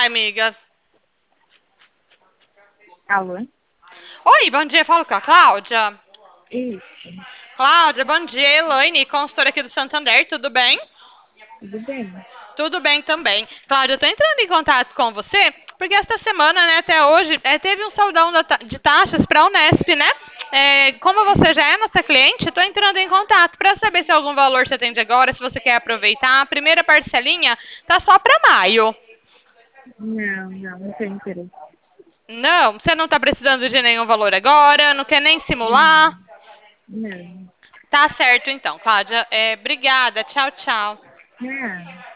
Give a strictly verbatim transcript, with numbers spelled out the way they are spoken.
Ai, amiga. Alô? Oi, bom dia. Falo com a Cláudia. Isso, Cláudia, bom dia. Elaine, consultora aqui do Santander, tudo bem? tudo bem? Tudo bem também. Cláudia, eu tô entrando em contato com você, porque esta semana, né, até hoje, é, teve um saldão da ta- de taxas para a Unesp, né? É, como você já é nossa cliente, estou entrando em contato para saber se algum valor você atende agora, se você quer aproveitar. A primeira parcelinha tá só para maio. Não, não, não tenho interesse. Não, você não está precisando de nenhum valor agora, não quer nem simular. Não, não. Tá certo então, Cláudia. É, obrigada. Tchau, tchau. Não.